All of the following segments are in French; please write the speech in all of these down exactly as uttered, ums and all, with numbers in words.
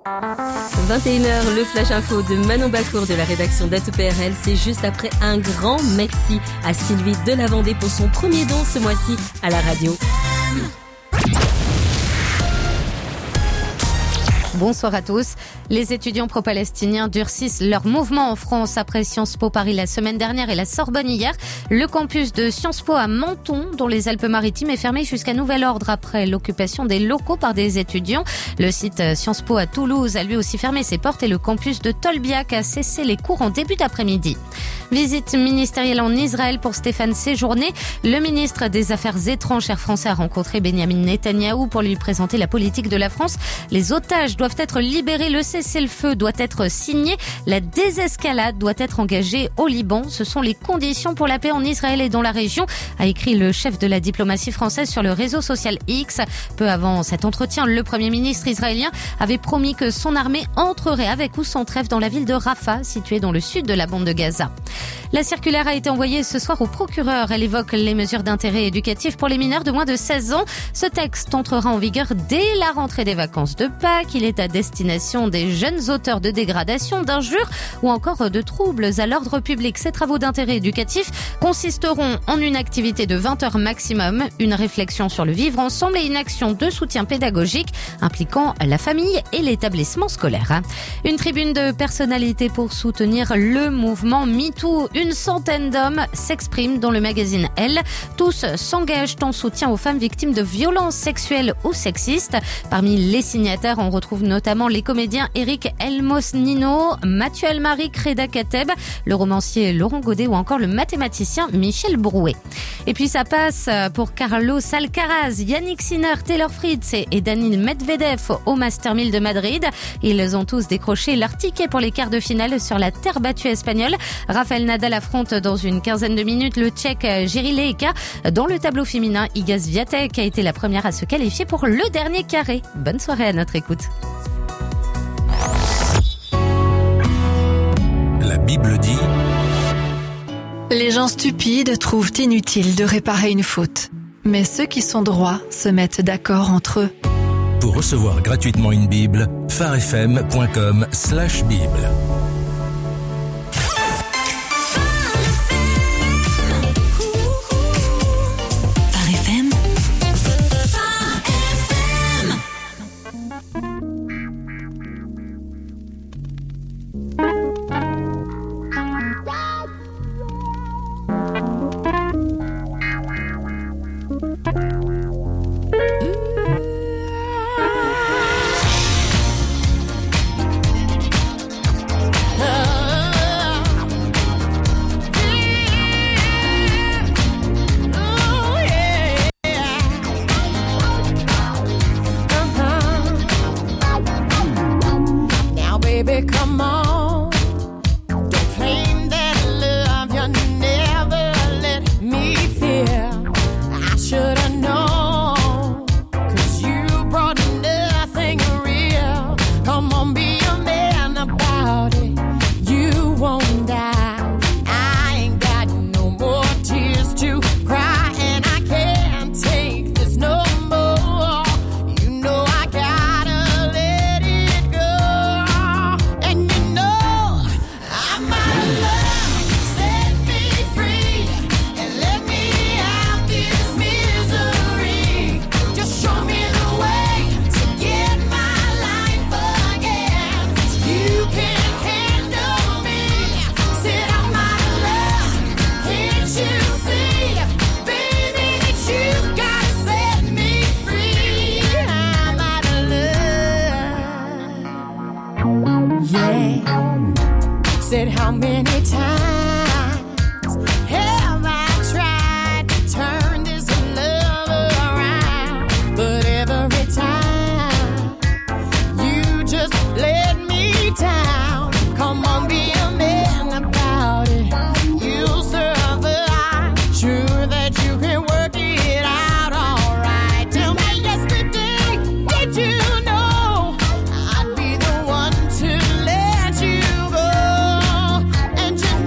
vingt et une heures, le Flash Info de Manon Bacour de la rédaction d'A T P R L. C'est juste après un grand merci à Sylvie de la Vendée pour son premier don ce mois-ci à la radio. Bonsoir à tous. Les étudiants pro-palestiniens durcissent leur mouvement en France après Sciences Po Paris la semaine dernière et la Sorbonne hier. Le campus de Sciences Po à Menton, dans les Alpes-Maritimes, est fermé jusqu'à nouvel ordre après l'occupation des locaux par des étudiants. Le site Sciences Po à Toulouse a lui aussi fermé ses portes et le campus de Tolbiac a cessé les cours en début d'après-midi. Visite ministérielle en Israël pour Stéphane Séjourné. Le ministre des Affaires étrangères français a rencontré Benyamin Netanyahou pour lui présenter la politique de la France. Les otages doivent être libérés, le cessez-le-feu doit être signé, la désescalade doit être engagée au Liban. Ce sont les conditions pour la paix en Israël et dans la région, a écrit le chef de la diplomatie française sur le réseau social X. Peu avant cet entretien, le premier ministre israélien avait promis que son armée entrerait avec ou sans trêve dans la ville de Rafah, située dans le sud de la bande de Gaza. La circulaire a été envoyée ce soir au procureur. Elle évoque les mesures d'intérêt éducatif pour les mineurs de moins de seize ans. Ce texte entrera en vigueur dès la rentrée des vacances de Pâques. Il est à destination des jeunes auteurs de dégradation, d'injures ou encore de troubles à l'ordre public. Ces travaux d'intérêt éducatif consisteront en une activité de vingt heures maximum, une réflexion sur le vivre ensemble et une action de soutien pédagogique impliquant la famille et l'établissement scolaire. Une tribune de personnalités pour soutenir le mouvement MeToo. Une centaine d'hommes s'expriment dans le magazine Elle. Tous s'engagent en soutien aux femmes victimes de violences sexuelles ou sexistes. Parmi les signataires, on retrouve notamment les comédiens Eric Elmos-Nino, Mathieu Almaric, Reda Kateb, le romancier Laurent Godet ou encore le mathématicien Michel Brouet. Et puis ça passe pour Carlos Alcaraz, Yannick Sinner, Taylor Fritz et Daniil Medvedev au Master mille de Madrid. Ils ont tous décroché leur ticket pour les quarts de finale sur la terre battue espagnole. Rafael Nadal affronte dans une quinzaine de minutes le Tchèque Jiří Lehečka. Dans le tableau féminin, Iga Swiatek a été la première à se qualifier pour le dernier carré. Bonne soirée à notre écoute. La Bible dit: les gens stupides trouvent inutile de réparer une faute, mais ceux qui sont droits se mettent d'accord entre eux. Pour recevoir gratuitement une Bible, pharefm point com slash bible. Baby, come on. Don't claim that love you never let me feel. I should have known, 'cause you brought nothing real. Come on, be a man about it. You won't die. I ain't got no more tears to cry, and I can't take this no more. You know I gotta let it go. And you know I'm out of love. Set me free and let me out this misery. Just show me the way to get my life again. You can't handle me. Said I'm out of love. Can't you see, baby, that you gotta set me free? I'm out of love. Yeah. Said how many times have I tried to turn this love around? But every time you just let me down. Come on, be a man about it. You'll survive. Sure that you can work it out alright. Tell me yesterday, did you know I'd be the one to let you go? And you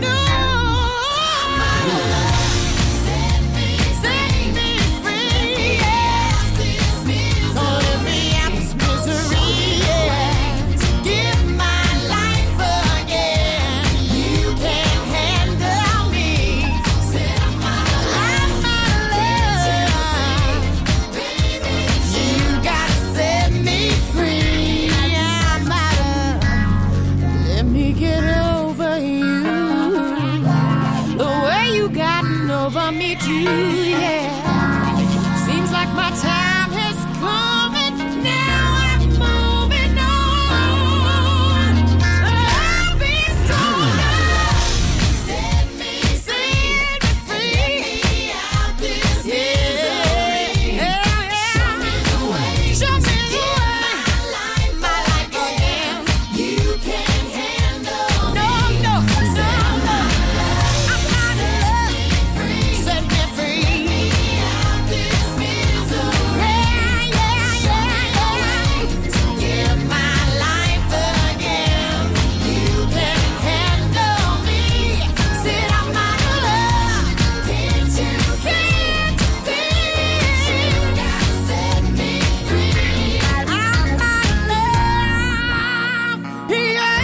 need you, yeah. Seems like my time has come and now I'm moving on. I'll be stronger. Set me, set me free. Get me out this misery. Yeah, yeah. Show me the way. Show me the way. My life, my life again. You can't handle me. No, no, no, no. I'm out of love. Set me free. Get me out this misery. Yeah, yeah, yeah, yeah. Give my life again. You can't handle me. Said I'm out of love. Can't you see? You gotta set me free. I'm out of love. Yeah.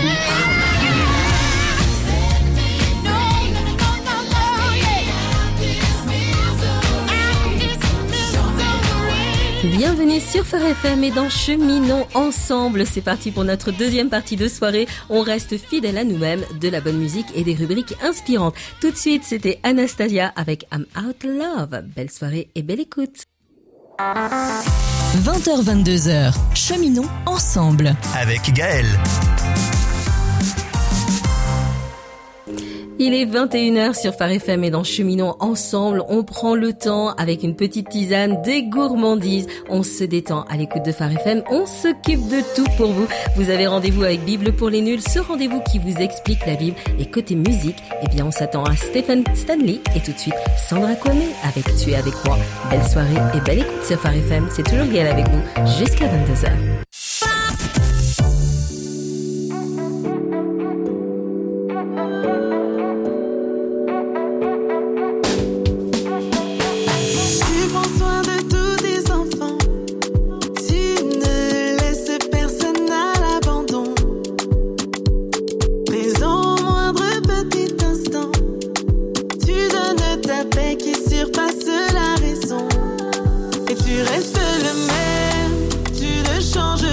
Set me no, no, no, no, no, yeah. Out this misery. Bienvenue sur Phare F M et dans Cheminons ensemble. C'est parti pour notre deuxième partie de soirée. On reste fidèle à nous-mêmes, de la bonne musique et des rubriques inspirantes. Tout de suite, c'était Anastasia avec I'm Out Love. Belle soirée et belle écoute. vingt heures vingt-deux heures, cheminons ensemble. Avec Gaël. Il est vingt et une heures sur Phare F M et dans Cheminons ensemble, on prend le temps avec une petite tisane, des gourmandises. On se détend à l'écoute de Phare F M, on s'occupe de tout pour vous. Vous avez rendez-vous avec Bible pour les nuls, ce rendez-vous qui vous explique la Bible. Et côté musique, eh bien on s'attend à Stephen Stanley et tout de suite Sandra Kwame avec Tu es avec moi. Belle soirée et belle écoute sur Phare F M. C'est toujours Gaël avec vous jusqu'à vingt-deux heures. Tu prends soin de tous tes enfants. Tu ne laisses personne à l'abandon. Mais au moindre petit instant, tu donnes ta paix qui surpasse la raison. Et tu restes le même, tu ne changes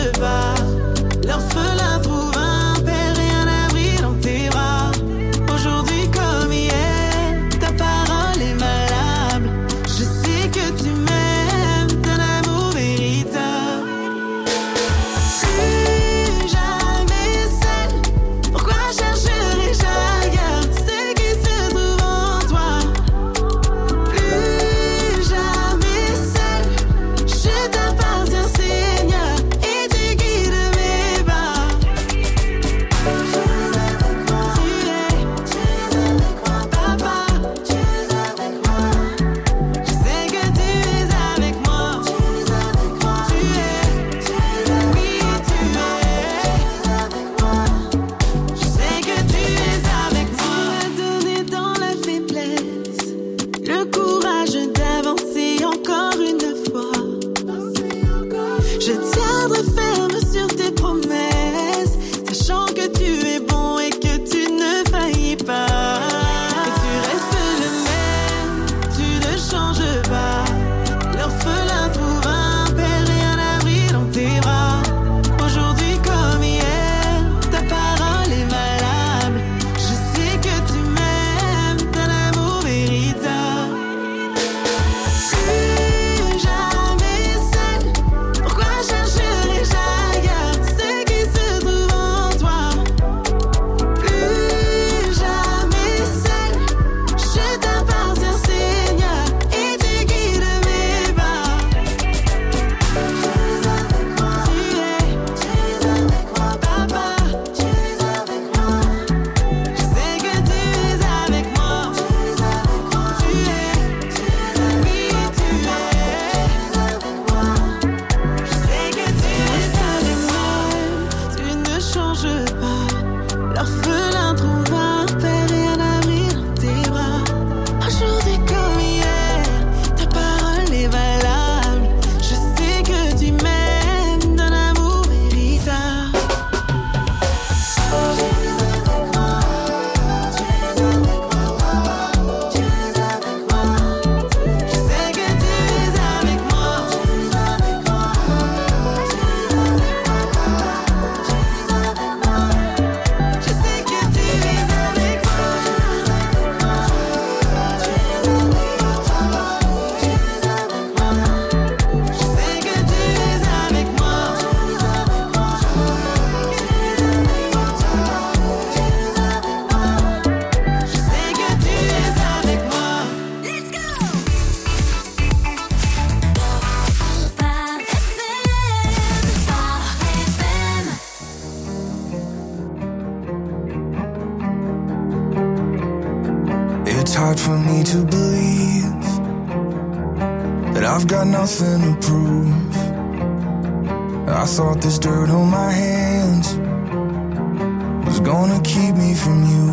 hard for me to believe that I've got nothing to prove. I thought this dirt on my hands was gonna keep me from you.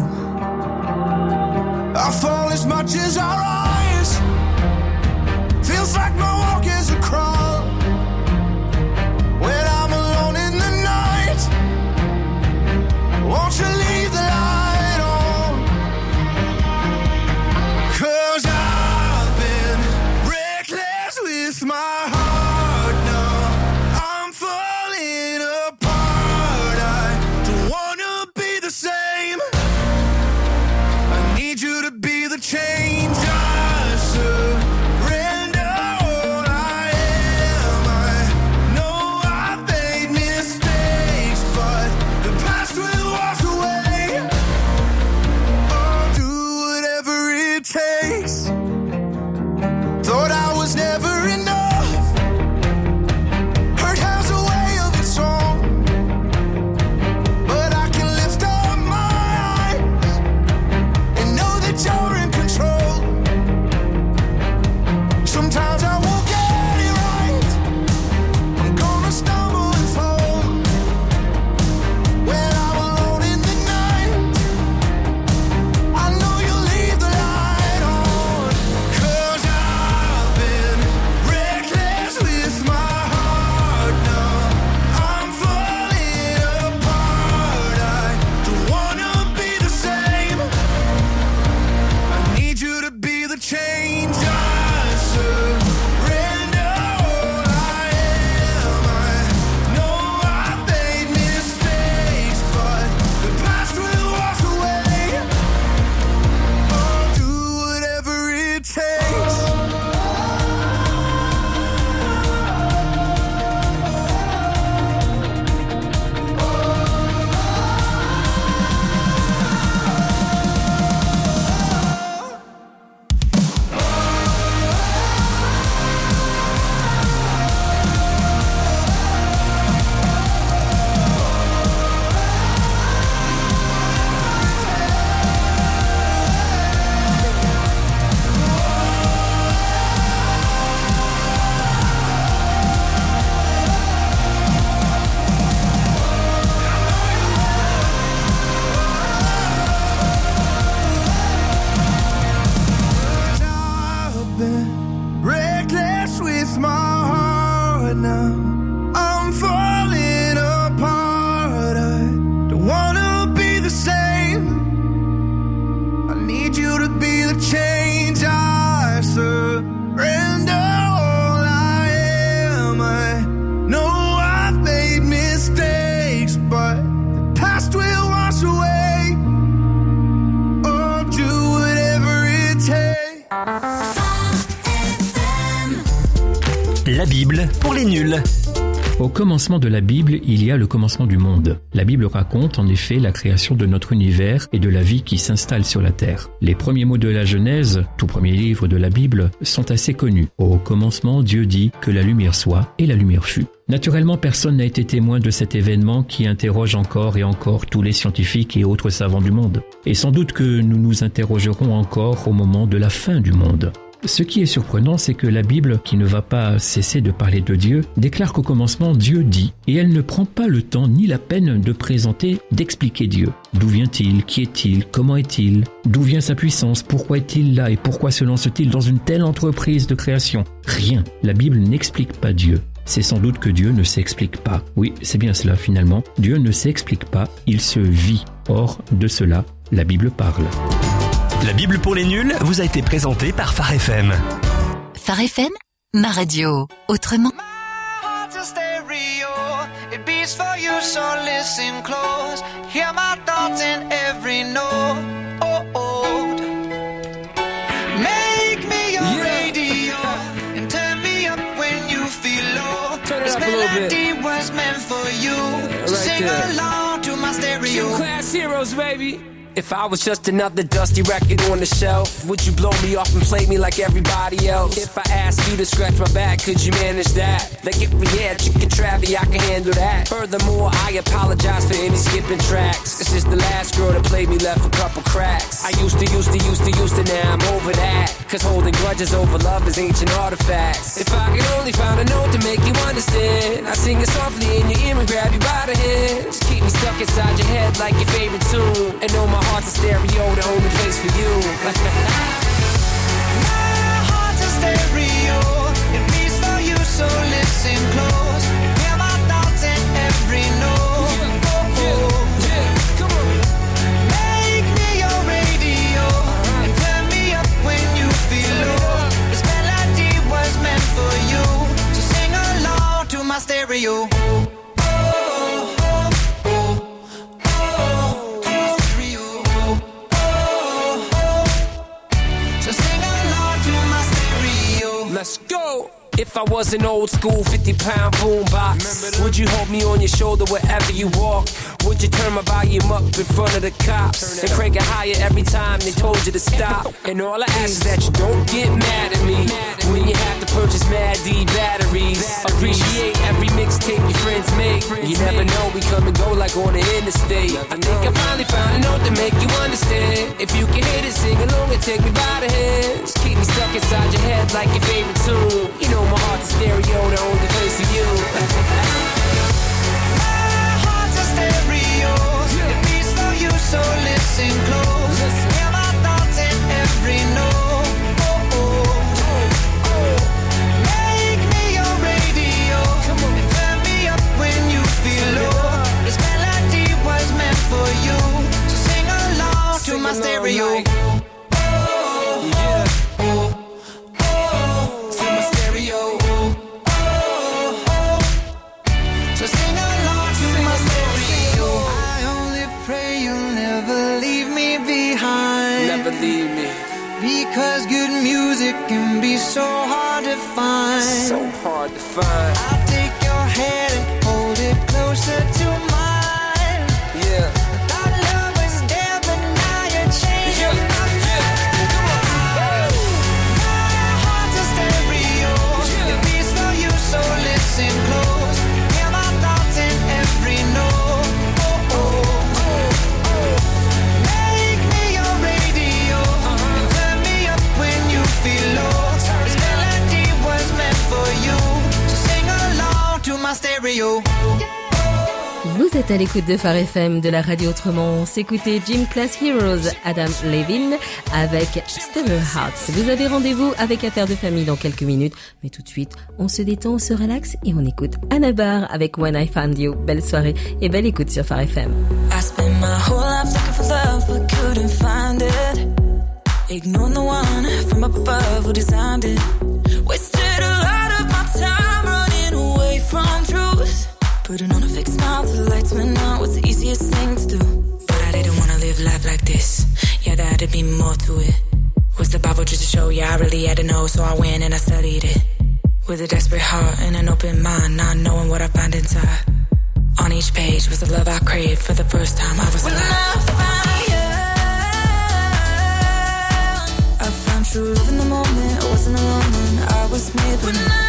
I fall as much as I rise. Feels like my walk is a crawl. When I'm alone in the night, won't you leave the light on? 'Cause I've been reckless with my heart now. I'm falling apart. I don't wanna be the same. I need you to be the change I surrender all I am. I know I've made mistakes, but the past will wash away. I'll do whatever it takes. Thought I was never enough. Hurt has a way of its own. But I can lift up my eyes and know that you're in control. Sometimes I won't get it right. I'm gonna stumble and fall. When I'm alone in the night, I know you'll leave the light on. 'Cause I've been reckless with my heart now. I'm falling apart. I don't wanna be the same. I need you to be the change I surrender all I am. I know I've made mistakes, but the past will wash away. I'll do whatever it takes. I've been reckless with my heart now. I'm falling apart. I don't wanna be the same. I need you to be the change I surrender all I am. I know I've made mistakes, but the past will wash away. I'll do whatever it takes. La Bible pour les nuls. Au commencement de la Bible, il y a le commencement du monde. La Bible raconte en effet la création de notre univers et de la vie qui s'installe sur la terre. Les premiers mots de la Genèse, tout premier livre de la Bible, sont assez connus. Au commencement, Dieu dit que la lumière soit et la lumière fut. Naturellement, personne n'a été témoin de cet événement qui interroge encore et encore tous les scientifiques et autres savants du monde. Et sans doute que nous nous interrogerons encore au moment de la fin du monde. Ce qui est surprenant, c'est que la Bible, qui ne va pas cesser de parler de Dieu, déclare qu'au commencement, Dieu dit, et elle ne prend pas le temps ni la peine de présenter, d'expliquer Dieu. D'où vient-il? Qui est-il? Comment est-il? D'où vient sa puissance? Pourquoi est-il là? Et pourquoi se lance-t-il dans une telle entreprise de création? Rien. La Bible n'explique pas Dieu. C'est sans doute que Dieu ne s'explique pas. Oui, c'est bien cela finalement. Dieu ne s'explique pas, il se vit. Or, de cela, la Bible parle. La Bible pour les nuls vous a été présentée par Phare F M. Phare F M, ma radio. Autrement. heart's a stereo. It beats for you, so listen close. Hear my thoughts in every note. Oh, oh. Make me your yeah. radio and turn me up when you feel low. Turn it this up a little bit. melody was meant for you. Yeah, so right sing there. along to my stereo. Two class heroes, baby. If I was just another dusty record on the shelf, would you blow me off and play me like everybody else? If I asked you to scratch my back, could you manage that? Like if we had chicken trappy, I can handle that. Furthermore, I apologize for any skipping tracks. It's just the last girl that played me left a couple cracks. I used to, used to, used to, used to, now I'm over that. Cause holding grudges over love is ancient artifacts. If I could only find a note to make you understand, I sing it softly in your ear and grab you by the hand. Just keep me stuck inside your head like your favorite tune. And know my heart's a stereo, the only place for you. My heart's a stereo, it beats for you, so listen close. Hear my thoughts in every note. Yeah, oh, oh. Yeah, come on. Make me your radio, and turn me up when you feel low. This melody was meant for you, so sing along to my stereo. Let's go! If I was an old school fifty pound boombox, would you hold me on your shoulder wherever you walk? Would you turn my volume up in front of the cops and crank it higher every time they told you to stop? And all I ask is that you don't get mad at me when you have to purchase Mad D batteries. Appreciate every mixtape your friends make. You never know, we come and go like on the interstate. I think I finally found a note to make you understand. If you can hit it, sing along and take me by the hand. Just keep me stuck inside your head like your favorite tune. You know my heart's a stereo, the only place for you. My heart's a stereo, it beats for you, so listen close. Hear my thoughts in every note. Oh, oh, oh. Make me your radio, and turn me up when you feel low. This melody was meant for you, so sing along to my stereo. Leave me. Because good music can be so hard to find. So hard to find. I'll take your hand and hold it closer to mine. Yeah. Our love was there, but now you're changing yeah. my mind. Come on. My heart's a stereo, yeah. It beats for you, so listen close. Hear my thoughts in every note. Oh, oh, oh, oh. Make me your radio, uh-huh. And turn me up when you feel low. This melody was meant for you, so sing along to my stereo. Vous êtes à l'écoute de Phare F M, de la radio autrement. On s'écoutait Gym Class Heroes, Adam Levine avec Stellar Hearts. Vous avez rendez-vous avec Affaires de famille dans quelques minutes, mais tout de suite, on se détend, on se relaxe et on écoute Anna Barr avec When I Found You. Belle soirée et belle écoute sur Phare F M. I spent my whole life looking for love but couldn't find it. Ignoring the one from up above who designed it. Wasted a lot of my time running away from truth. Putting on a fake smile till the lights went out was the easiest thing to do. But I didn't wanna live life like this. Yeah, there had to be more to it. Was the Bible just a show? Yeah, I really had to know, so I went and I studied it. With a desperate heart and an open mind, not knowing what I found inside. On each page was the love I craved for the first time I was alive. When I found you, I found true love in the moment. I wasn't alone and I was made when I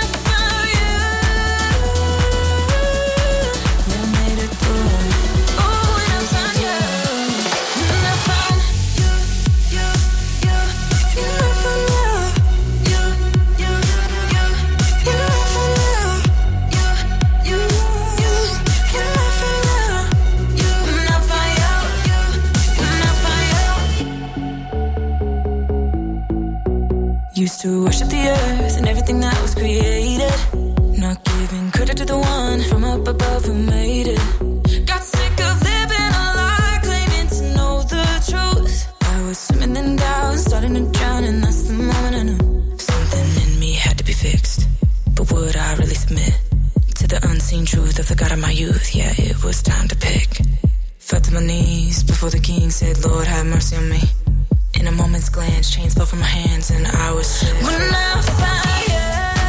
used to worship the earth and everything that was created. Not giving credit to the one from up above who made it. Got sick of living a lie, claiming to know the truth. I was swimming in doubt, starting to drown, and that's the moment I knew something in me had to be fixed. But would I really submit to the unseen truth of the God of my youth? Yeah, it was time to pick. Fell to my knees before the king said, Lord, have mercy on me. In a moment's glance, chains fell from my hands and I was sick. When I found you,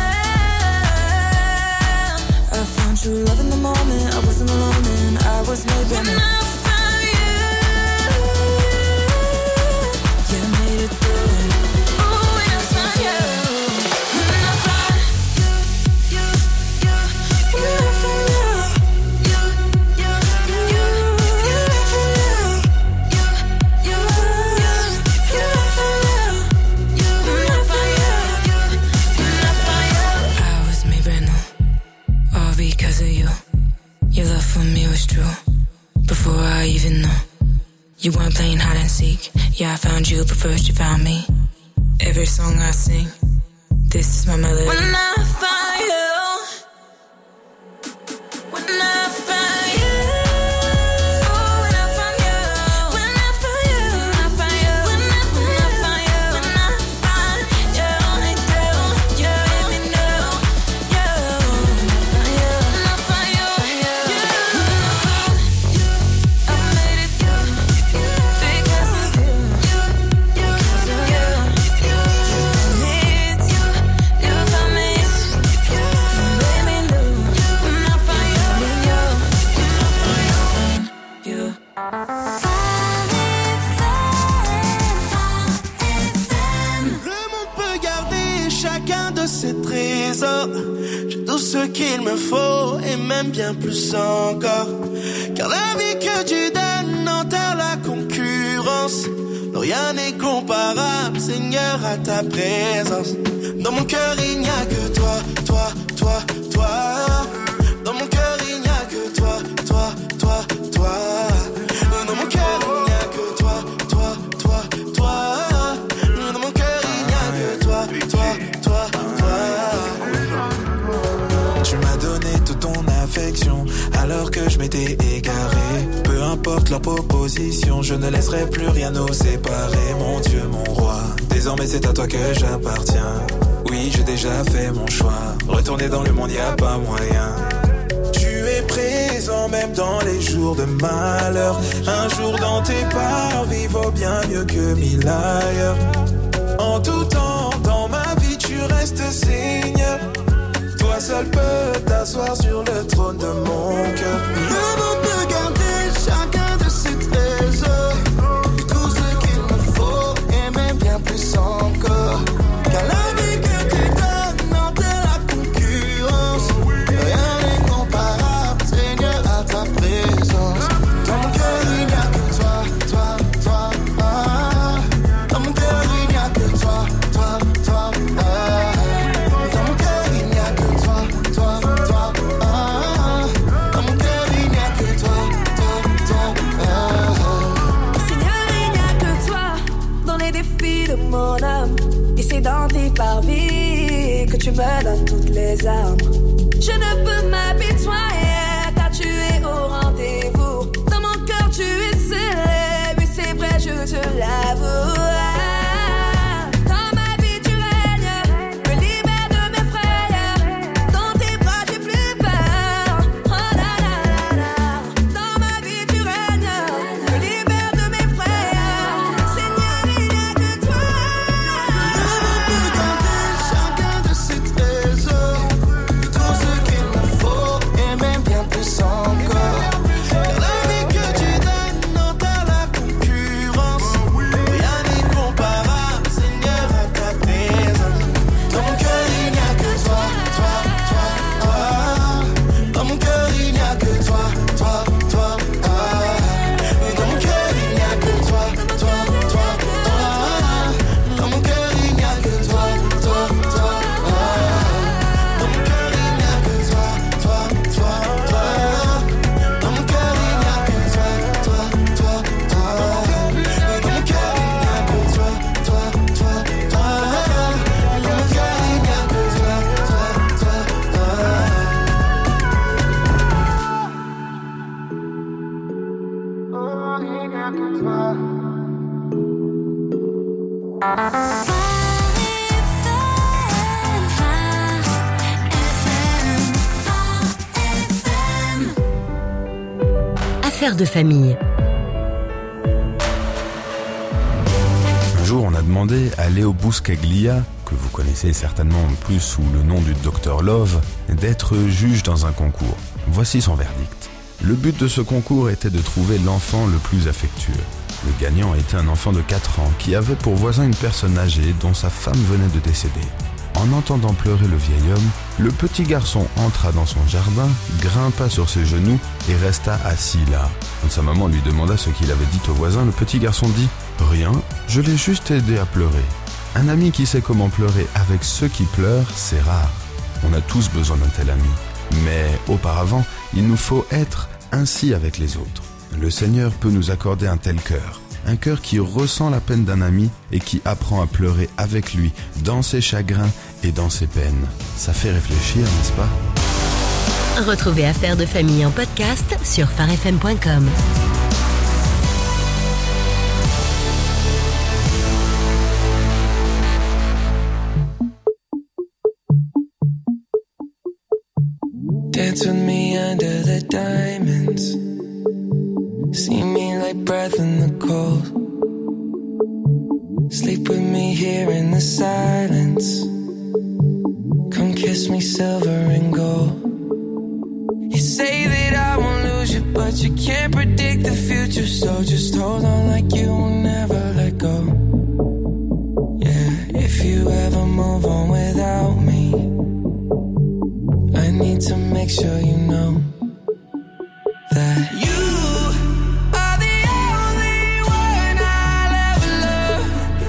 I found true love in the moment. I wasn't alone and I was made when I found you. before I even knew. You weren't playing hide and seek. Yeah, I found you, but first you found me. Every song I sing, this is my melody. When I find you, when I find you. J'ai tout ce qu'il me faut et même bien plus encore. Car la vie que tu donnes enterre la concurrence. Non, rien n'est comparable, Seigneur, à ta présence. Dans mon cœur il n'y a que toi, toi, toi, toi. Dans mon cœur il n'y a que toi, toi, toi, toi. Dans mon cœur il n'y a que toi, toi, toi, toi. Dans mon cœur il n'y a que toi, toi, toi, toi. Tu m'as donné toute ton affection alors que je m'étais égaré. Peu importe leur proposition, je ne laisserai plus rien nous séparer. Mon Dieu, mon roi, désormais c'est à toi que j'appartiens. Oui, j'ai déjà fait mon choix. Retourner dans le monde, y a pas moyen. Tu es présent même dans les jours de malheur. Un jour dans tes parvis vaut bien mieux que mille ailleurs. En tout temps, dans ma vie, tu restes Seigneur. Toi seul peux t'asseoir sur le trône de mon cœur. Le monde peut garder chacun de ses trésors, tout ce qu'il me faut et même bien plus encore. Car la vie que tu donnes enterre la concurrence. Rien n'est comparable, Seigneur, à ta présence. Dans mon cœur il n'y a que toi, toi, toi, ah. Dans mon cœur il n'y a que toi, toi, toi, ah. Dans mon cœur il n'y a que toi, toi, toi, ah. Dans mon cœur il n'y a que toi, toi, toi, ah. Seigneur, il n'y a que toi dans les défis de mon âme. Et c'est dans tes parvis que tu me donnes toutes les armes. Je ne peux m'apitoyer car tu es au rendez-vous. Dans mon cœur tu es scellé, oui c'est vrai je te l'avoue. Dans ma vie tu règnes, me libère de mes frayeurs. Dans tes bras j'ai plus peur. Oh la la la la. Dans ma vie tu règnes, me libère de mes frayeurs. Seigneur, il n'y a que toi. Le monde peut garder chacun de ses trésors, tout ce qu'il me faut et même bien plus encore. Car la vie que tu donnes enterre la concurrence. Rien n'est comparable, Seigneur, à ta présence. Dans mon cœur il n'y a que toi, toi, toi, toi. Dans mon cœur il n'y a que toi, toi, toi, ah. Dans mon cœur il n'y a que toi, toi, toi, toi. Dans mon cœur il n'y a que toi, toi, toi, ah. Dans mon cœur il n'y a que toi, toi, toi, toi. Dans mon cœur il n'y a que toi, toi, toi, toi. Dans mon cœur il n'y a que toi, toi, toi, toi. Dans mon cœur il n'y a que toi, toi, toi, toi. Oh, il n'y a que toi. Affaires de famille. Un jour, on a demandé à Léo Buscaglia, que vous connaissez certainement plus sous le nom du docteur Love, d'être juge dans un concours. Voici son verdict. Le but de ce concours était de trouver l'enfant le plus affectueux. Le gagnant était un enfant de quatre ans qui avait pour voisin une personne âgée dont sa femme venait de décéder. En entendant pleurer le vieil homme, le petit garçon entra dans son jardin, grimpa sur ses genoux et resta assis là. Quand sa maman lui demanda ce qu'il avait dit au voisin, le petit garçon dit « Rien, je l'ai juste aidé à pleurer. » Un ami qui sait comment pleurer avec ceux qui pleurent, c'est rare. On a tous besoin d'un tel ami. Mais auparavant, il nous faut être ainsi avec les autres. Le Seigneur peut nous accorder un tel cœur. Un cœur qui ressent la peine d'un ami et qui apprend à pleurer avec lui dans ses chagrins et dans ses peines. Ça fait réfléchir, n'est-ce pas? Retrouvez Affaires de famille en podcast sur phare f m point com. Dance with me under the diamonds. See me like breath in the cold. Sleep with me here in the silence. Come kiss me silver and gold. You say that I won't lose you, but you can't predict the future. So just hold on like you will never let go. Yeah, if you ever move on without me, I need to make sure you know that you are the only one I'll ever love.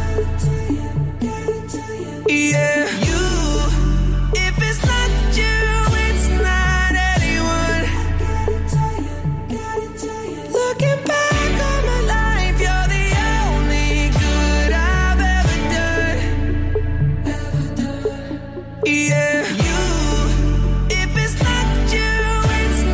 Yeah, you. If it's not you, it's not anyone. Looking back on my life, you're the only good I've ever done. Yeah, you. If it's not you, it's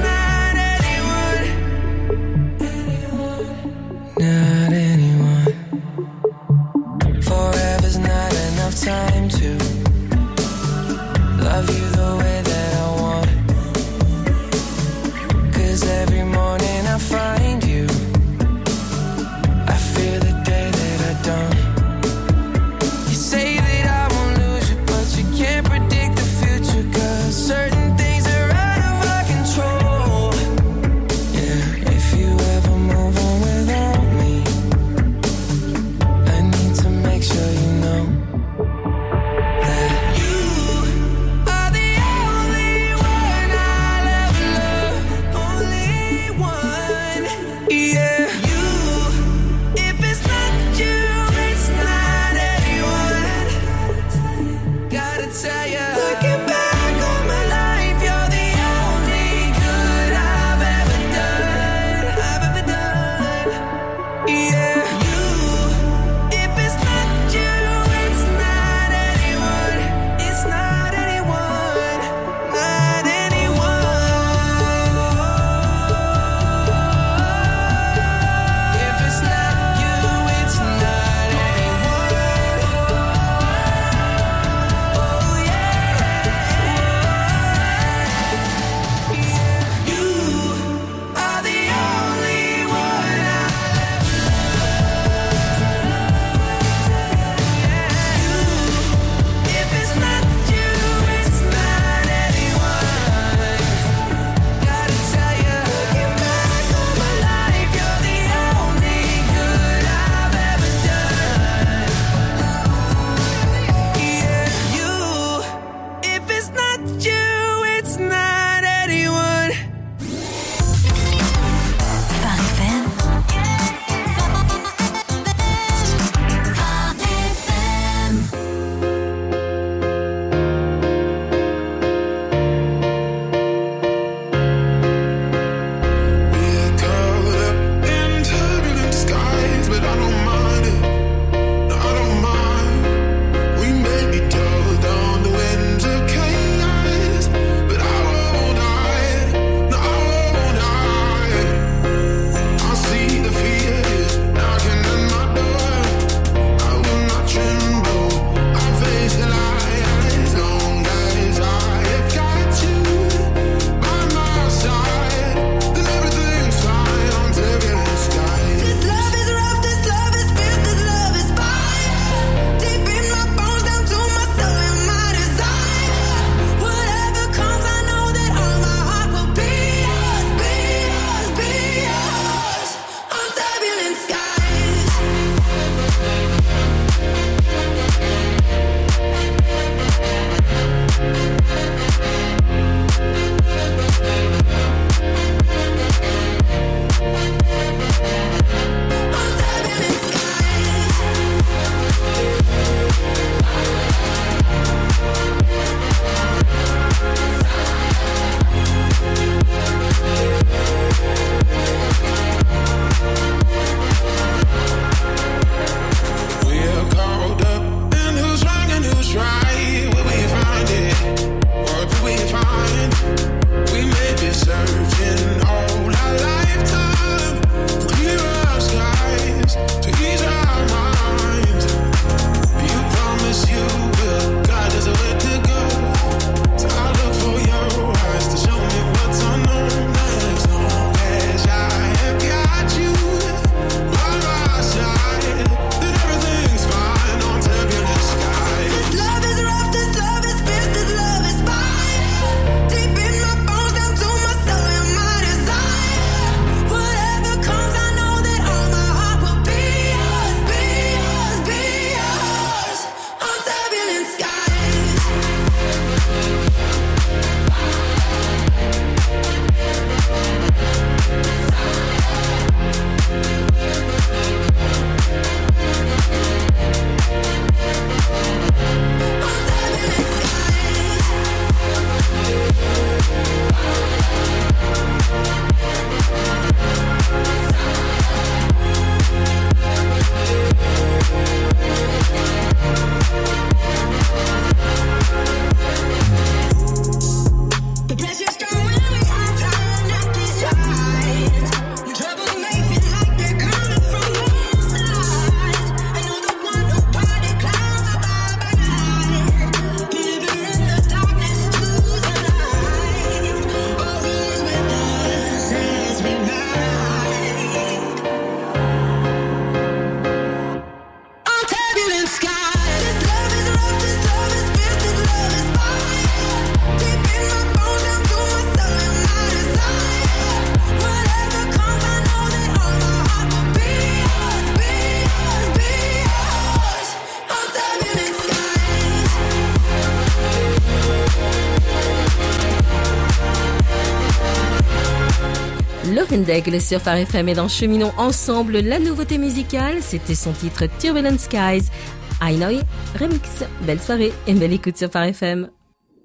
Chippendale sur Phare F M et dans Cheminons ensemble, la nouveauté musicale, c'était son titre Turbulent Skies. I Know It, remix. Belle soirée et belle écoute sur Phare F M.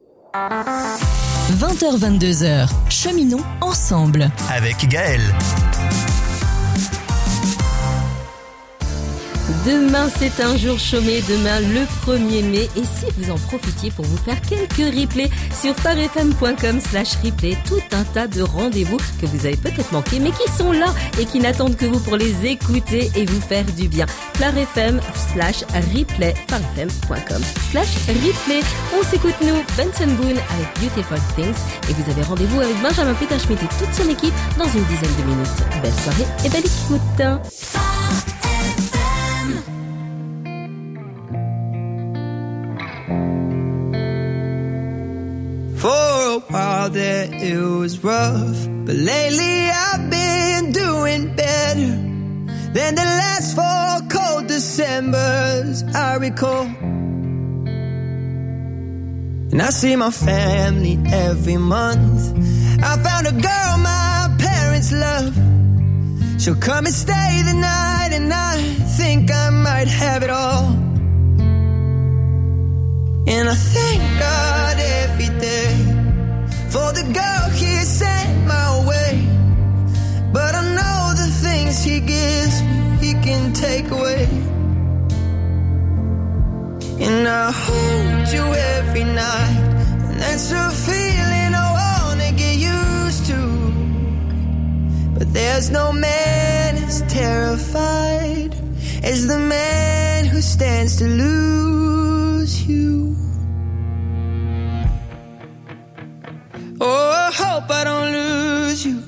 vingt heures vingt-deux heures, Cheminons ensemble. Avec Gaël. Demain, c'est un jour chômé, demain le premier mai. Et si vous en profitiez pour vous faire quelques replays sur pharefm.com slash replay, tout un tas de rendez-vous que vous avez peut-être manqué, mais qui sont là et qui n'attendent que vous pour les écouter et vous faire du bien. pharefm slash replay, pharefm.com slash replay. On s'écoute nous, Benson Boone avec Beautiful Things. Et vous avez rendez-vous avec Benjamin Peterschmidt et toute son équipe dans une dizaine de minutes. Belle soirée et belle écoute. For a while there it was rough, but lately I've been doing better than the last four cold Decembers I recall. And I see my family every month. I found a girl my parents love. She'll come and stay the night, and I think I might have it all. And I thank God every day for the girl He sent my way. But I know the things He gives me, He can take away. And I hold you every night, and that's a feeling I wanna get used to. But there's no man as terrified as the man who stands to lose you. Oh, I hope I don't lose you.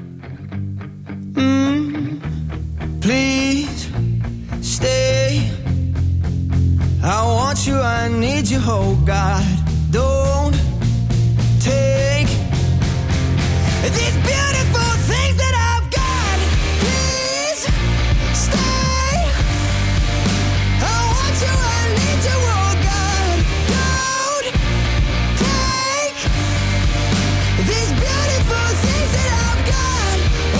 Mm, please stay. I want you, I need you, oh God. Don't take these beautiful things that I've got. Please stay. I want you, I need you, oh God. Don't take these beautiful things that I've got.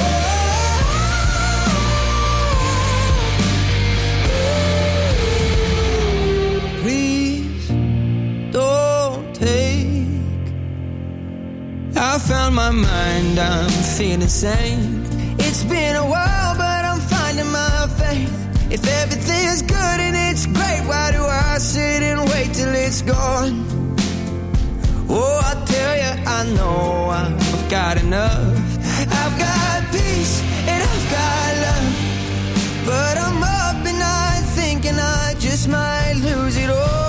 Oh, please don't take. I found my mind, I'm feeling sane. It's been a while, but I'm finding my faith. If everything's good and it's great, why do I sit and wait till it's gone? Oh, I tell you, I know I've got enough. I've got peace and I've got love. But I'm up at night thinking I just might lose it all.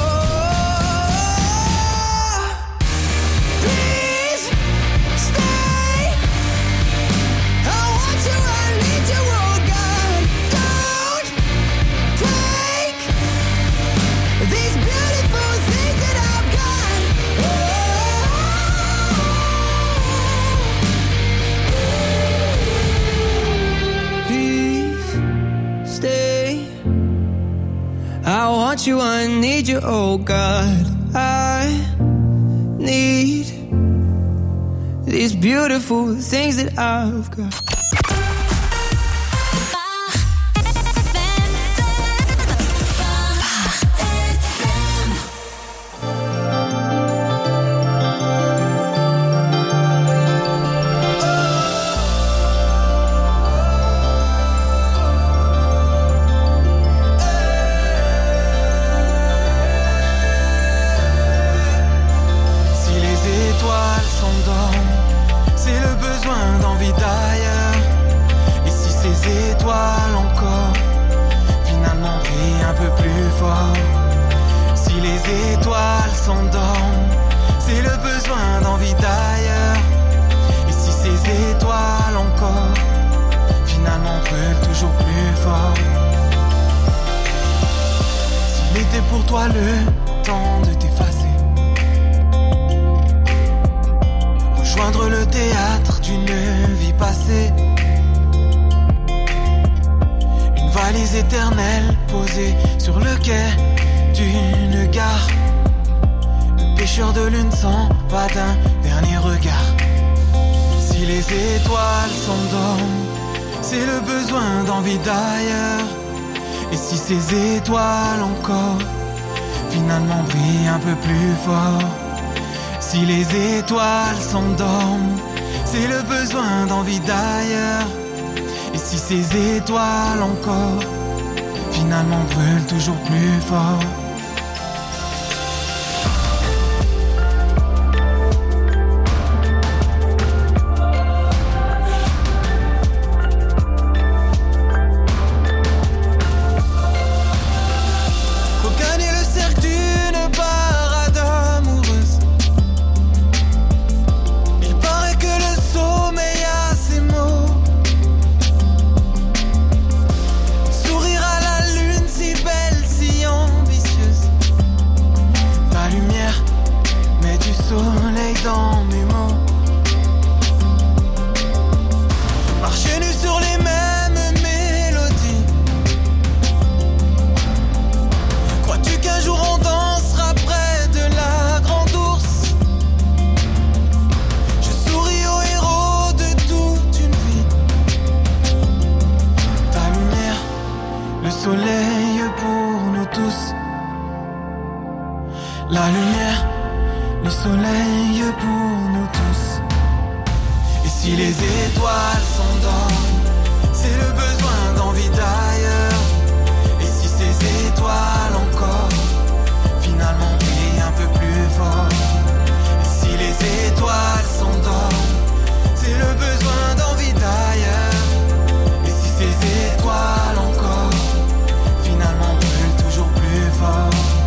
Please stay. I want you, I need you, oh God. Don't take these beautiful things that I've got. Please stay. I want you, I need you, oh God. I need these beautiful things that I've got. Pour toi le temps de t'effacer, rejoindre le théâtre d'une vie passée, une valise éternelle posée sur le quai d'une gare, le pêcheur de lune s'en va d'un dernier regard. Si Si les étoiles s'endorment, c'est le besoin d'envie d'ailleurs. Et si ces étoiles encore finalement brillent un peu plus fort. Si les étoiles s'endorment, c'est le besoin d'envie d'ailleurs. Et si ces étoiles encore finalement brûlent toujours plus fort. Dans mes mots, marcher nu sur les mêmes mélodies. Crois-tu qu'un jour on dansera près de la grande ours? Je souris aux héros de toute une vie. Ta lumière, le soleil pour nous tous. La lumière, le soleil pour nous tous. Et si les étoiles s'endorment, c'est le besoin d'envie d'ailleurs. Et si ces étoiles encore finalement brillent un peu plus fort. Et si les étoiles s'endorment, c'est le besoin d'envie d'ailleurs. Et si ces étoiles encore finalement brûlent toujours plus fort.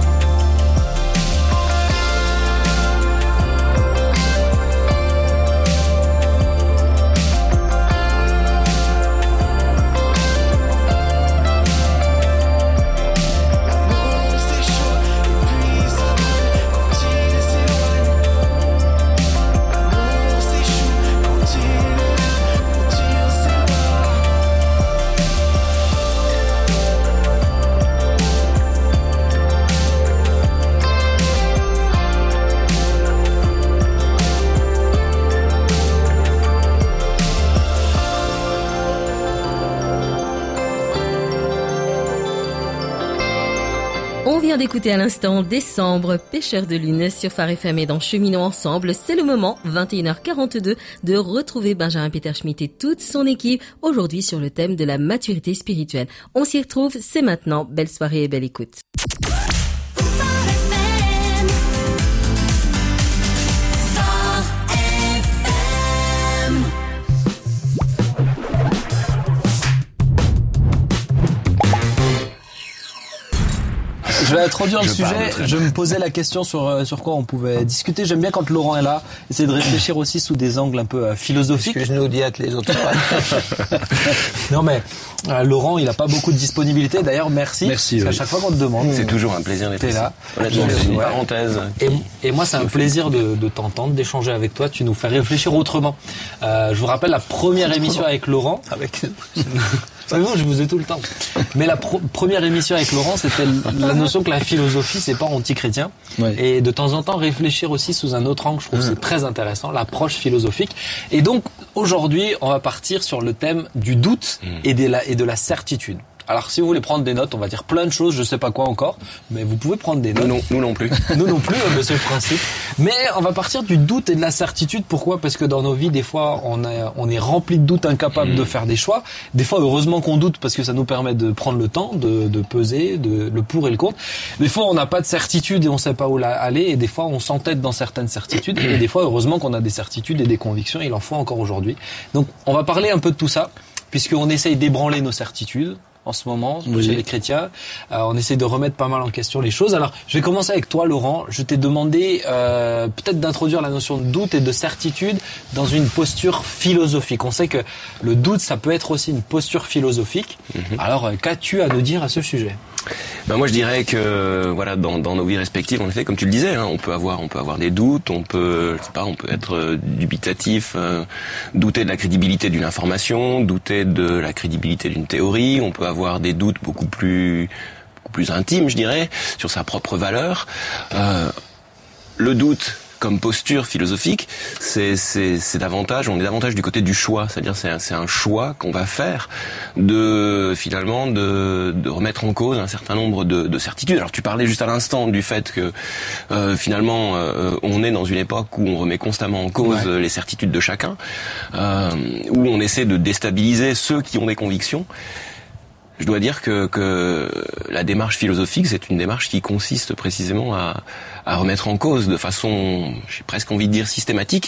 On vient d'écouter à l'instant Décembre, Pêcheur de lune sur Phare F M et dans Cheminons ensemble. C'est le moment, vingt et une heures quarante-deux, de retrouver Benjamin Peter Schmitt et toute son équipe aujourd'hui sur le thème de la maturité spirituelle. On s'y retrouve, c'est maintenant. Belle soirée et belle écoute. Je vais introduire le Je sujet. parle, Je me posais la question sur euh, sur quoi on pouvait discuter. J'aime bien quand Laurent est là, essayer de réfléchir aussi sous des angles un peu euh, philosophiques. Que je nous dis à les autres. Non mais euh, Laurent, il a pas beaucoup de disponibilité. D'ailleurs, merci. Merci. Parce Oui. qu'à chaque fois qu'on te demande, C'est toujours un plaisir d'être t'es ici. là. Honnêtement, c'est une Ouais. parenthèse. Et, et moi, c'est un plaisir de, de t'entendre, d'échanger avec toi. Tu nous fais réfléchir autrement. Euh, je vous rappelle la première émission avec Laurent. Avec. Ouais, non, je vous ai tout le temps. Mais la pro- première émission avec Laurent, c'était la notion que la philosophie, c'est pas anti-chrétien. Ouais. Et de temps en temps, réfléchir aussi sous un autre angle, je trouve que c'est très intéressant, l'approche philosophique. Et donc, aujourd'hui, on va partir sur le thème du doute et de la, et de la certitude. Alors, si vous voulez prendre des notes, on va dire plein de choses, je sais pas quoi encore, mais vous pouvez prendre des notes. Nous non, nous non plus. Nous non plus, mais c'est le principe. Mais on va partir du doute et de la certitude. Pourquoi ? Parce que dans nos vies, des fois, on est, on est rempli de doutes, incapable mmh. de faire des choix. Des fois, heureusement qu'on doute parce que ça nous permet de prendre le temps, de, de peser, de, le pour et le contre. Des fois, on n'a pas de certitude et on sait pas où aller. Et des fois, on s'entête dans certaines certitudes. Et des fois, heureusement qu'on a des certitudes et des convictions. Il en faut encore aujourd'hui. Donc, on va parler un peu de tout ça, puisqu'on essaye d'ébranler nos certitudes. En ce moment, oui. chez les chrétiens, euh, on essaie de remettre pas mal en question les choses. Alors, je vais commencer avec toi, Laurent. Je t'ai demandé euh, peut-être d'introduire la notion de doute et de certitude dans une posture philosophique. On sait que le doute, ça peut être aussi une posture philosophique. Mm-hmm. Alors, euh, qu'as-tu à nous dire à ce sujet ? Ben moi je dirais que voilà dans, dans nos vies respectives en effet comme tu le disais hein, on peut avoir on peut avoir des doutes, on peut je sais pas on peut être euh, dubitatif, euh, douter de la crédibilité d'une information, douter de la crédibilité d'une théorie, on peut avoir des doutes beaucoup plus beaucoup plus intimes je dirais sur sa propre valeur. Euh, le doute comme posture philosophique, c'est, c'est, c'est davantage, on est davantage du côté du choix, c'est-à-dire c'est un, c'est un choix qu'on va faire de finalement de, de remettre en cause un certain nombre de, de certitudes. Alors tu parlais juste à l'instant du fait que euh, finalement euh, on est dans une époque où on remet constamment en cause ouais. les certitudes de chacun, euh, où on essaie de déstabiliser ceux qui ont des convictions. Je dois dire que, que la démarche philosophique, c'est une démarche qui consiste précisément à, à remettre en cause de façon, j'ai presque envie de dire systématique,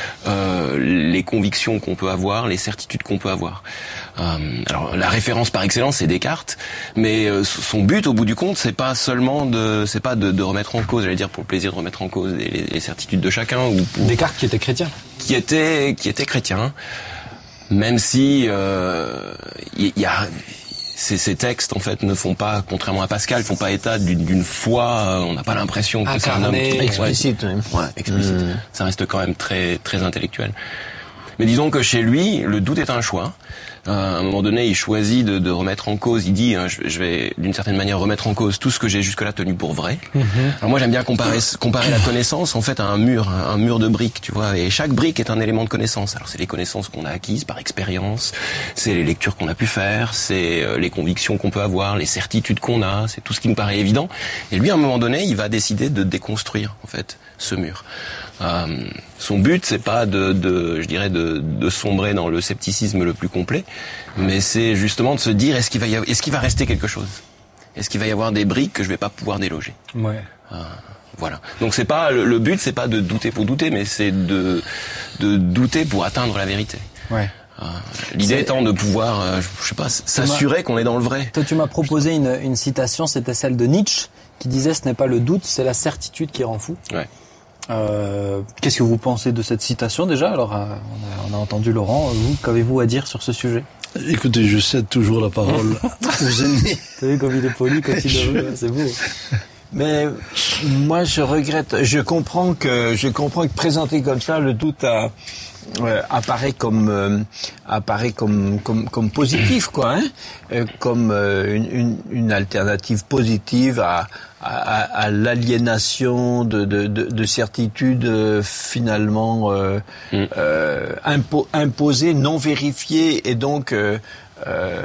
euh, les convictions qu'on peut avoir, les certitudes qu'on peut avoir. Euh, alors la référence par excellence, c'est Descartes, mais euh, son but, au bout du compte, c'est pas seulement de, c'est pas de, de remettre en cause, j'allais dire pour le plaisir de remettre en cause les, les certitudes de chacun, ou pour, Descartes qui était chrétien, qui était, qui était chrétien, même si il euh, y, y a Ces, ces textes, en fait, ne font pas, contrairement à Pascal, font pas état d'une, d'une foi. Euh, on n'a pas l'impression que Incarné, c'est un homme qui, explicite. Ouais, oui. ouais explicite. Mmh. Ça reste quand même très, très intellectuel. Mais disons que chez lui, le doute est un choix. Euh, à un moment donné, il choisit de, de remettre en cause. Il dit, hein, je, je vais d'une certaine manière remettre en cause tout ce que j'ai jusque-là tenu pour vrai. Mmh. Alors moi, j'aime bien comparer, comparer la connaissance en fait à un mur, un mur de briques, tu vois. Et chaque brique est un élément de connaissance. Alors c'est les connaissances qu'on a acquises par expérience, c'est les lectures qu'on a pu faire, c'est euh, les convictions qu'on peut avoir, les certitudes qu'on a, c'est tout ce qui me paraît évident. Et lui, à un moment donné, il va décider de déconstruire en fait ce mur. Euh, son but, c'est pas de, de je dirais, de, de sombrer dans le scepticisme le plus complet, mais c'est justement de se dire est-ce qu'il va y avoir, est-ce qu'il va rester quelque chose, est-ce qu'il va y avoir des briques que je vais pas pouvoir déloger. Ouais. Euh, voilà. Donc c'est pas le, le but, c'est pas de douter pour douter, mais c'est de de douter pour atteindre la vérité. Ouais. Euh, l'idée c'est... étant de pouvoir, euh, je sais pas, s'assurer qu'on est dans le vrai. Toi, tu m'as proposé une, une citation, c'était celle de Nietzsche, qui disait ce n'est pas le doute, c'est la certitude qui rend fou. Ouais. Euh, qu'est-ce que vous pensez de cette citation déjà ? Alors, euh, on, a, on a entendu Laurent. Vous, qu'avez-vous à dire sur ce sujet ? Écoutez, je cède toujours la parole aux ennemis. Vous savez comme il est poli quand il le veut, c'est beau. Mais moi, je regrette. Je comprends que je comprends que présenté comme ça, le doute a, euh, apparaît comme euh, apparaît comme comme comme positif, quoi, hein, euh, comme euh, une, une une alternative positive à à, à l'aliénation de de de, de certitudes euh, finalement euh, mm. euh, impo, imposées, non vérifiées, et donc euh, euh,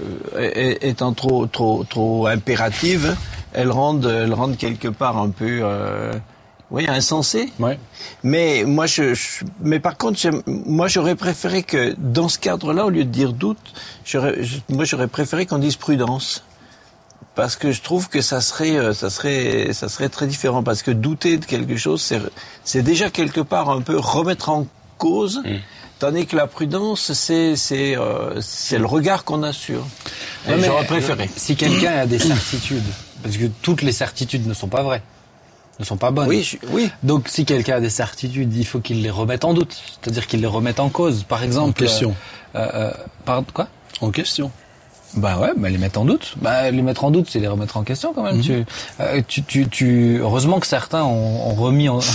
étant trop trop trop impératives, elles rendent elles rendent quelque part un peu euh, oui, insensé. Ouais. Mais moi, je, je mais par contre, j'aime, moi, j'aurais préféré que dans ce cadre-là, au lieu de dire doute, j'aurais, je, moi, j'aurais préféré qu'on dise prudence, parce que je trouve que ça serait, ça serait, ça serait très différent. Parce que douter de quelque chose, c'est, c'est déjà quelque part un peu remettre en cause, mmh. tandis que la prudence, c'est, c'est, euh, c'est le regard qu'on a sur. Ouais, mais j'aurais préféré. Si quelqu'un a des certitudes, parce que toutes les certitudes ne sont pas vraies. Ne sont pas bonnes. Oui, je, oui. Donc, si quelqu'un a des certitudes, il faut qu'il les remette en doute. C'est-à-dire qu'il les remette en cause. Par exemple. En question. Euh, euh, par, quoi? En question. Bah ouais, bah les mettre en doute. Bah les mettre en doute, c'est les remettre en question quand même. Mm-hmm. Tu, euh, tu, tu, tu, heureusement que certains ont, ont remis en.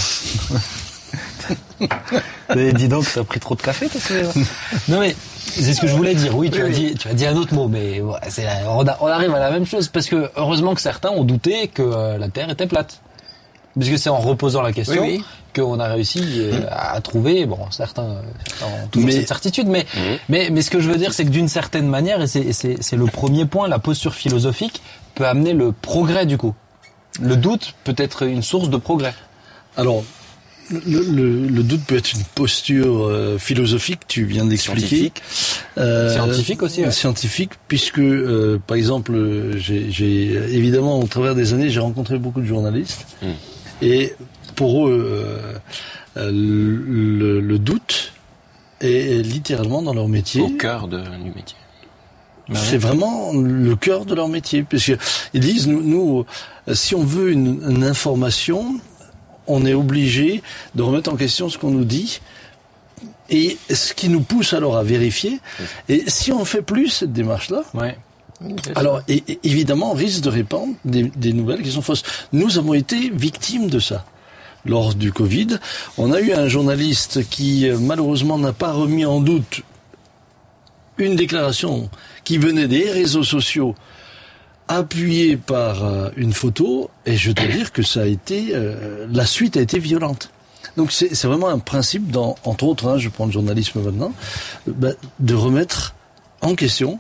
Dis donc, t'as pris trop de café, toi. Non mais c'est ce que je voulais dire. Oui, tu oui, as oui. dit, tu as dit un autre mot, mais ouais, c'est, on, a, on arrive à la même chose parce que heureusement que certains ont douté que euh, la Terre était plate. Parce que c'est en reposant la question oui, oui. qu'on a réussi euh, mmh. à trouver, bon, certains, certains ont toujours mais, cette certitude, mais, mmh. mais, mais ce que je veux dire, c'est que d'une certaine manière, et c'est, et c'est, c'est le premier point, la posture philosophique peut amener le progrès du coup. Le doute peut être une source de progrès. Alors, le, le, le doute peut être une posture euh, philosophique, tu viens d'expliquer. Scientifique. Euh, scientifique aussi. Ouais. Scientifique, puisque, euh, par exemple, j'ai, j'ai évidemment, au travers des années, j'ai rencontré beaucoup de journalistes. Mmh. Et pour eux, euh, le, le doute est littéralement dans leur métier. Au cœur de, du métier. C'est vraiment le cœur de leur métier. Parce que ils disent, nous, nous si on veut une, une information, on est obligé de remettre en question ce qu'on nous dit. Et ce qui nous pousse alors à vérifier. Et si on fait plus cette démarche-là, ouais. alors et, et, évidemment, on risque de répandre des, des nouvelles qui sont fausses. Nous avons été victimes de ça. Lors du Covid, on a eu un journaliste qui, malheureusement, n'a pas remis en doute une déclaration qui venait des réseaux sociaux, appuyée par euh, une photo, et je dois dire que ça a été, euh, la suite a été violente. Donc c'est, c'est vraiment un principe, dans, entre autres, hein, je prends le journalisme maintenant, bah, de remettre en question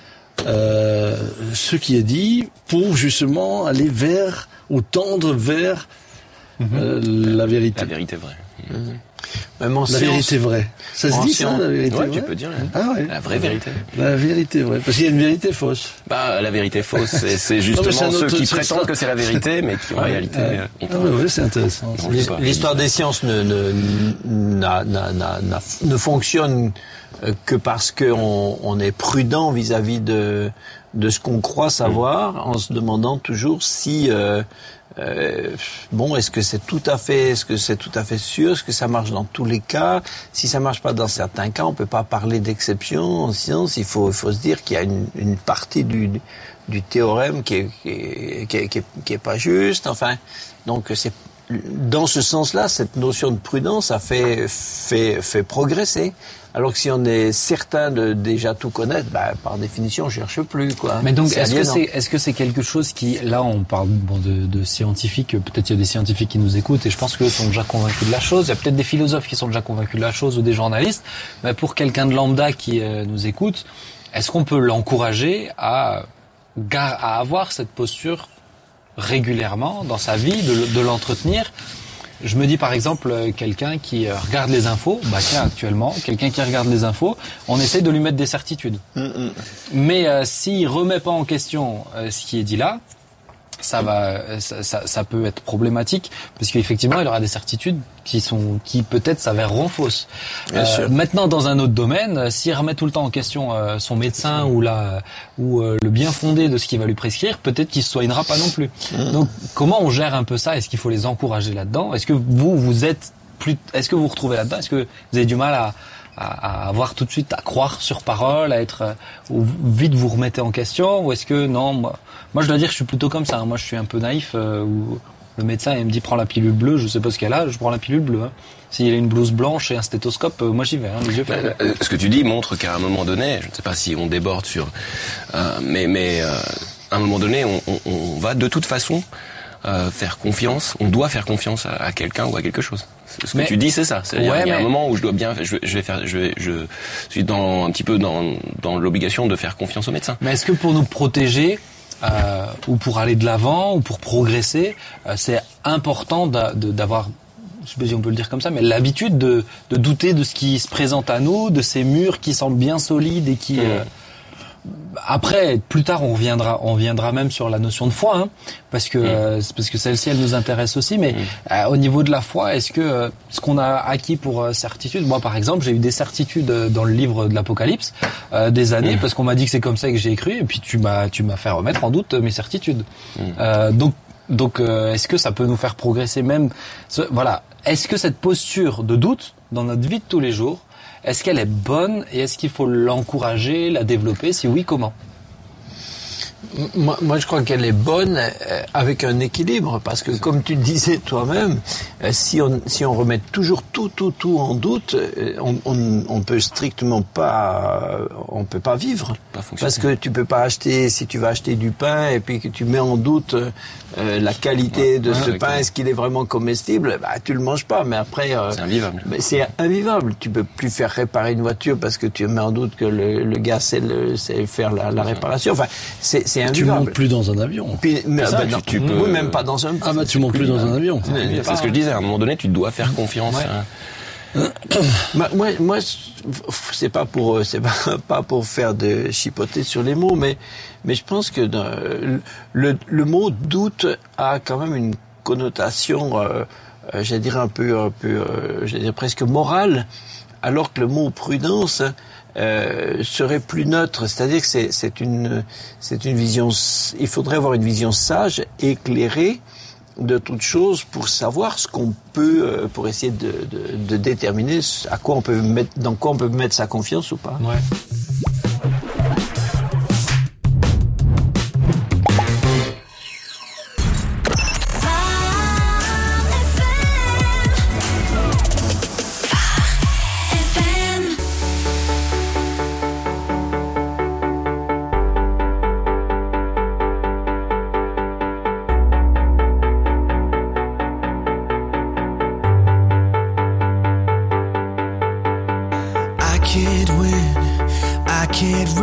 euh, ce qui est dit pour justement aller vers ou tendre vers euh, la vérité. La vérité vraie. Mmh. Même en la science, vérité vraie. Ça se dit science, ça, la vérité ouais, vraie? tu peux dire. Hein. Ah ouais. La vraie vérité. La vérité vraie. Parce qu'il y a une vérité fausse. Bah, la vérité fausse, c'est, c'est justement non, c'est ceux autre, qui c'est prétendent ça. que c'est la vérité, mais qui en Ouais. réalité... Ouais. euh, ont Ah ouais, ouais, c'est intéressant. Non, L'his- pas. L'histoire des sciences ne, ne, n'a- n'a- n'a- n'a- ne fonctionne que parce qu'on on est prudent vis-à-vis de, de ce qu'on croit savoir, en se demandant toujours si... Euh, Euh, bon, est-ce que c'est tout à fait, est-ce que c'est tout à fait sûr, est-ce que ça marche dans tous les cas? Si ça marche pas dans certains cas, on peut pas parler d'exception en science. Il faut, il faut se dire qu'il y a une, une partie du, du théorème qui est, qui est, qui est, qui est, qui est pas juste. Enfin, donc c'est dans ce sens-là, cette notion de prudence a fait fait fait progresser. Alors que si on est certain de déjà tout connaître, bah, par définition, on cherche plus, quoi. Mais donc, C'est est-ce que aliénant. c'est, est-ce que c'est quelque chose qui, là, on parle bon, de, de scientifiques, peut-être il y a des scientifiques qui nous écoutent et je pense qu'eux sont déjà convaincus de la chose. Il y a peut-être des philosophes qui sont déjà convaincus de la chose ou des journalistes. Mais pour quelqu'un de lambda qui euh, nous écoute, est-ce qu'on peut l'encourager à, gar- à avoir cette posture régulièrement dans sa vie, de, le- de l'entretenir? Je me dis par exemple euh, quelqu'un qui euh, regarde les infos, bah tiens actuellement, quelqu'un qui regarde les infos, on essaye de lui mettre des certitudes. Mm-mm. Mais euh, s'il remet pas en question euh, ce qui est dit là, ça va, ça, ça, ça peut être problématique parce qu'effectivement il aura des certitudes qui sont, qui peut-être s'avèreront fausses. Bien sûr. Maintenant, dans un autre domaine, euh, s'il remet tout le temps en question euh, son médecin ou la, ou euh, le bien fondé de ce qu'il va lui prescrire, peut-être qu'il se soignera pas non plus. Mmh. Donc, comment on gère un peu ça? Est-ce qu'il faut les encourager là-dedans? Est-ce que vous, vous êtes plus, est-ce que vous vous retrouvez là-dedans? Est-ce que vous avez du mal à à, à avoir tout de suite, à croire sur parole, à être, euh, ou vite vous remettez en question, ou est-ce que non, moi, moi je dois dire que je suis plutôt comme ça, hein. Moi je suis un peu naïf, euh, où le médecin il me dit prends la pilule bleue, je sais pas ce qu'elle a, je prends la pilule bleue. Hein. S'il a une blouse blanche et un stéthoscope, euh, moi j'y vais, hein, les yeux fermés. Euh, ce que tu dis montre qu'à un moment donné, je ne sais pas si on déborde sur, euh, mais mais euh, à un moment donné, on, on, on va de toute façon euh, faire confiance. On doit faire confiance à, à quelqu'un ou à quelque chose. Ce que Mais- tu dis, c'est ça. C'est-à-dire, Ouais, il y a mais- un moment où je dois bien, je, vais- je vais faire, je, vais, je suis dans un petit peu dans dans l'obligation de faire confiance au médecin. Mais est-ce que pour nous protéger, euh, ou pour aller de l'avant, ou pour progresser, euh, c'est important d'a- de- d'avoir, je sais pas si on peut le dire comme ça, mais l'habitude de, de douter de ce qui se présente à nous, de ces murs qui semblent bien solides et qui... euh, après, plus tard, on reviendra, on reviendra même sur la notion de foi, hein, parce que euh, c'est parce que celle-ci, elle nous intéresse aussi. Mais euh, au niveau de la foi, est-ce que euh, ce qu'on a acquis pour euh, certitude, moi par exemple, j'ai eu des certitudes euh, dans le livre de l'Apocalypse euh, des années, parce qu'on m'a dit que c'est comme ça que j'ai cru, et puis tu m'as, tu m'as fait remettre en doute mes certitudes. Euh, donc, donc, euh, est-ce que ça peut nous faire progresser même, ce- voilà, est-ce que cette posture de doute dans notre vie de tous les jours, est-ce qu'elle est bonne et est-ce qu'il faut l'encourager, la développer? Si oui, comment? Moi, moi, je crois qu'elle est bonne euh, avec un équilibre, parce que comme tu le disais toi-même, euh, si on si on remet toujours tout tout tout en doute, euh, on on, on peut strictement pas euh, on peut pas vivre, Pas fonctionner. parce que tu peux pas acheter, si tu vas acheter du pain et puis que tu mets en doute euh, la qualité de Ouais, ce exactement. pain, est-ce qu'il est vraiment comestible, bah tu le manges pas, mais après euh, C'est invivable. mais c'est invivable. Tu peux plus faire réparer une voiture parce que tu mets en doute que le, le gars sait, le, sait faire la, la réparation. Enfin, c'est, c'est Tu invivable. montes plus dans un avion. Puis, mais, ça, ben tu- non, tu peux- oui, même pas dans un. Ah bah tu montes plus dans un avion. C'est c'est ce que je disais. À un moment donné, tu dois faire confiance. Ouais. à- Moi, moi, moi, c'est pas pour, c'est pas, pas pour faire de chipoter sur les mots, mais, mais je pense que dans, le, le mot doute a quand même une connotation, euh, euh, j'allais dire un peu, un peu, euh, j'allais dire presque morale, alors que le mot prudence euh, serait plus neutre. C'est-à-dire que c'est, c'est une, c'est une vision. Il faudrait avoir une vision sage, éclairée de toute chose pour savoir ce qu'on peut, euh, pour essayer de, de, de déterminer à quoi on peut mettre, dans quoi on peut mettre sa confiance ou pas. Ouais.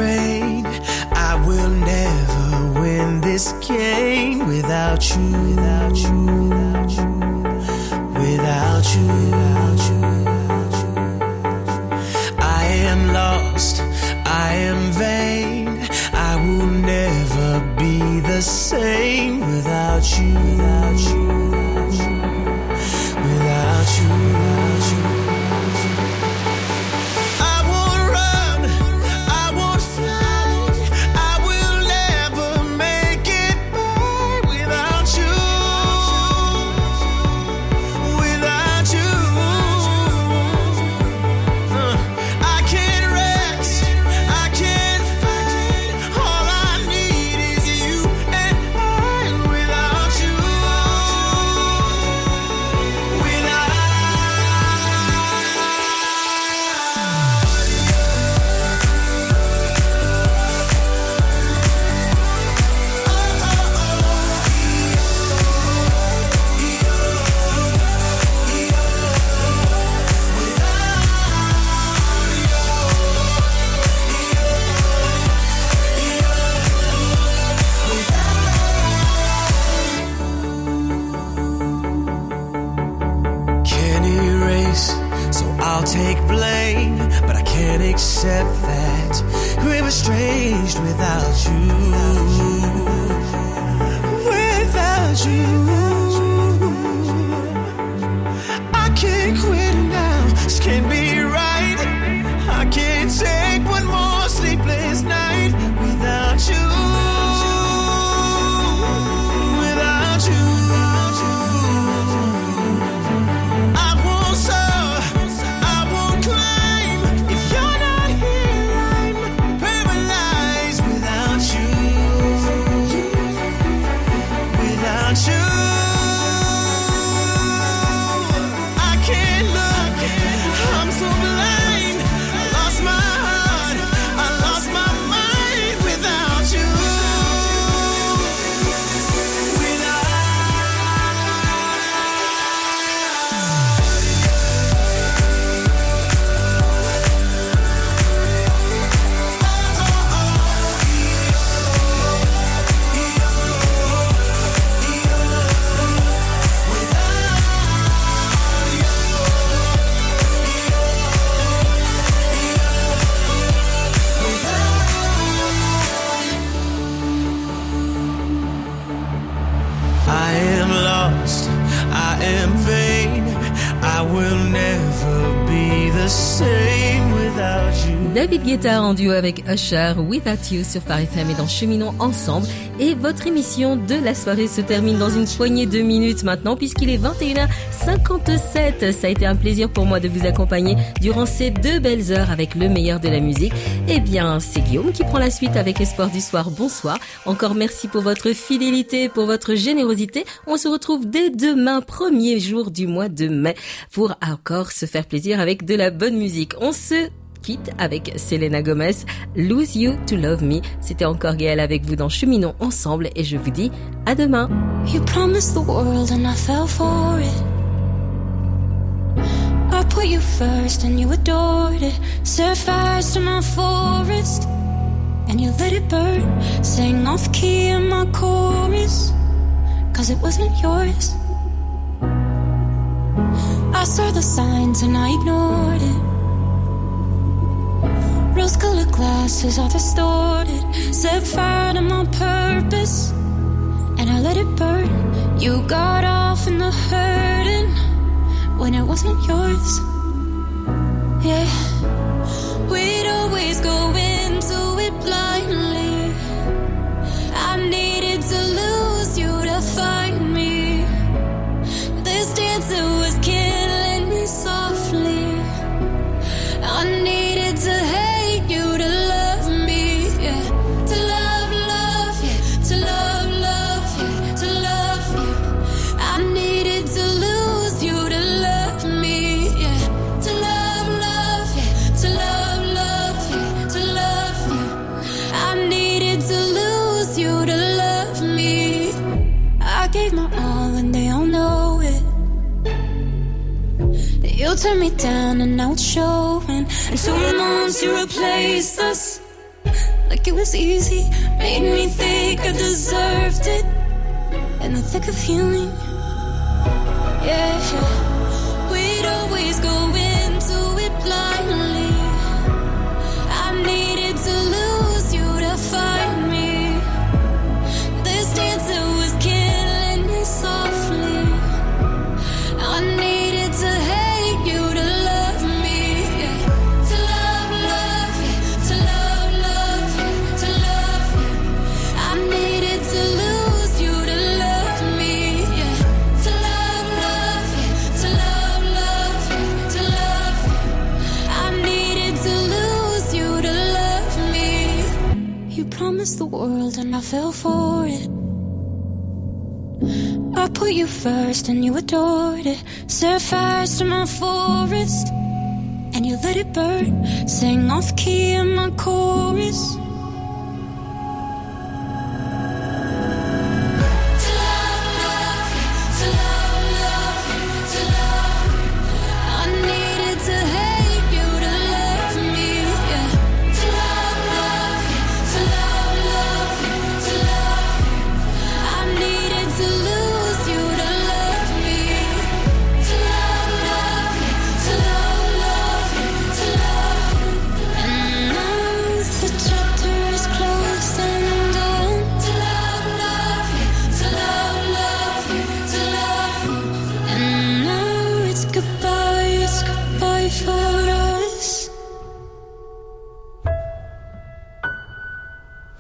afraid I will never win this game without you, without you, without you, without you, without you, without you. I am lost, I am vain, I will never be the same without you, without you, without you, without you, without you. Accept that we're estranged without you, without you. I can't quit now, this can't be right. I can't take one more sleepless night without you, without you. I won't soar, I won't climb if you're not here. I'm paralyzed without you, without you. I can't look, I'm so blind. I lost my heart, I lost my mind without you. I am lost, I am vain, I will never be the same without you. David Guetta en duo avec Usher, Without You sur Phare F M et dans Cheminons ensemble. Et votre émission de la soirée se termine dans une poignée de minutes maintenant puisqu'il est vingt et une heures cinquante-sept. Ça a été un plaisir pour moi de vous accompagner durant ces deux belles heures avec le meilleur de la musique. Eh bien, c'est Guillaume qui prend la suite avec les sports du soir. Bonsoir. Encore merci pour votre fidélité, pour votre générosité. On se retrouve dès demain, premier jour du mois de mai, pour encore se faire plaisir avec de la bonne musique. On se quitte avec Selena Gomez, Lose You to Love Me. C'était encore Gaëlle avec vous dans Cheminons ensemble et je vous dis à demain. You promised the world and I fell for it. I put you first and you adored it. Set fires to my forest and you let it burn. Sang off key in my chorus, cause it wasn't yours. I saw the signs and I ignored it. Rose-colored glasses are distorted. Set fire to my purpose and I let it burn. You got off in the hurting when it wasn't yours. Yeah, we'd always go into it blindly. I needed to lose you to find me. This dancer was killing me softly. I needed to hate you to love me, yeah. To love, love, yeah. To love, love, yeah. To love you. I needed to lose you to love me, yeah. To love, love, yeah. To love, love, yeah. To love you. I needed to lose you to love me. I gave my all and they all know it. You turned me down and now it's showing. In two months you replaced us. like it was easy. Made me think I deserved it. In the thick of healing. Yeah, we'd always go into it blindly. I needed to lose you to find me. This dancer was killing me softly. I needed to hate you to love me. Yeah. To love, love you. To love, love you. To love you. I needed to lose you to love me. Yeah. To love, love you. To love, love you. To love you. I needed to lose you to love me. You promised the world and I fell for it. I put you first and you adored it. Set fires to my forest and you let it burn. Sang off key in my chorus.